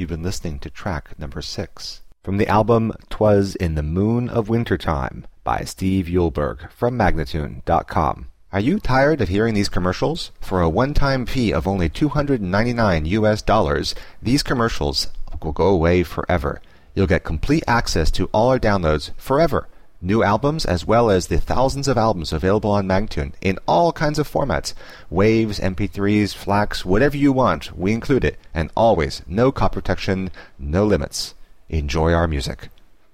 You've been listening to track number 6. From the album 'Twas in the Moon of Wintertime by Steve Eulberg from Magnatune.com. Are you tired of hearing these commercials? For a one-time fee of only $299, these commercials will go away forever. You'll get complete access to all our downloads forever. New albums as well as the thousands of albums available on Magnatune in all kinds of formats. Waves, MP3s, FLACs, whatever you want, we include it. And always, no copy protection, no limits. Enjoy our music.